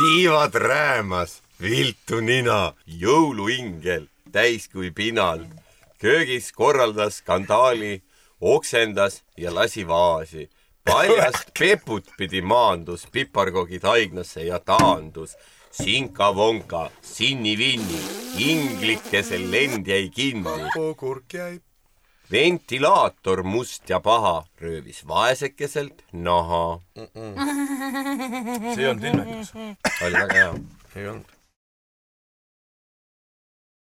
tiivad räämas, viltu nina, jõuluingel, täis kui pinal. Köögis korraldas skandaali, oksendas ja lasi vaasi. Paljast peput pidi maandus, piparkogid haignasse ja taandus. Sinka-vonka, sinni-vinni, inglikesel lend jäi kinni. Kurk jäi. Ventilaator must ja paha röövis vaesekeselt naha. See on tinnakas. Oli väga hea. Ei olnud.